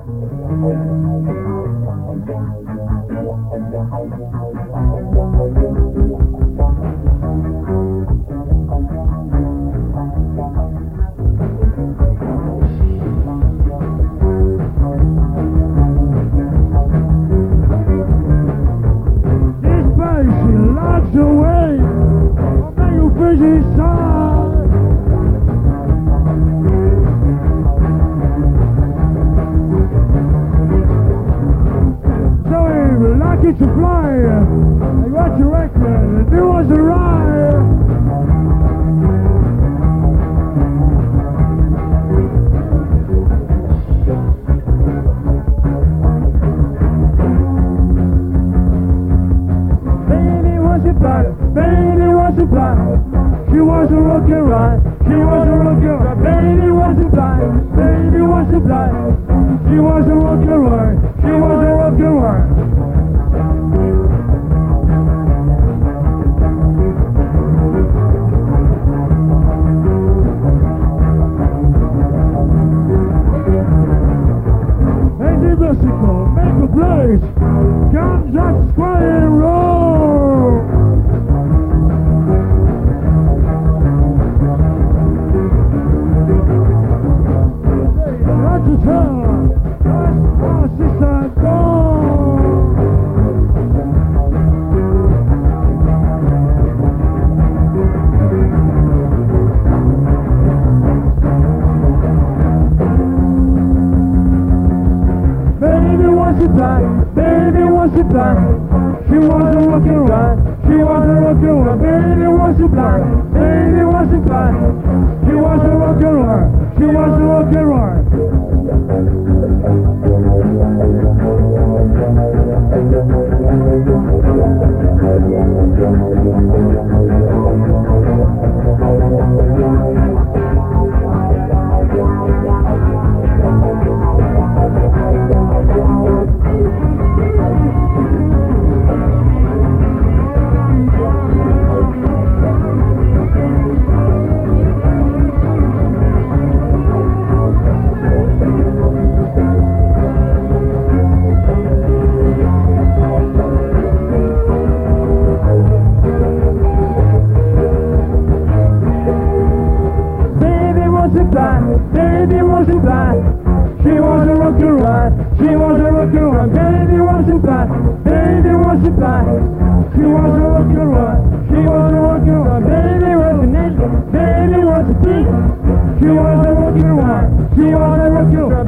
To fly, I got your record, it was a ride. Baby was a blind, baby was a blind. She was a rockin' ride, she was a rockin' ride. Baby was a blind, baby was a blind. She was a rockin' ride, she was a rockin' ride. Make a place, guns up, squad and roll. Right to turn, right sister, go. Baby was a blind, baby was a blind. She was a rockin' ride, she was a rockin' ride. Baby was a blind, baby was a blind. She was a rockin' ride, she was a rockin' ride. Baby wasn't blind, she was a rockin' ride, she was a rockin' ride. Baby wasn't blind, baby wasn't blind, she was a rockin' ride, she was a rockin' ride. Baby was a nation, baby was a thief, she was a rockin' ride, she was a rockin' ride.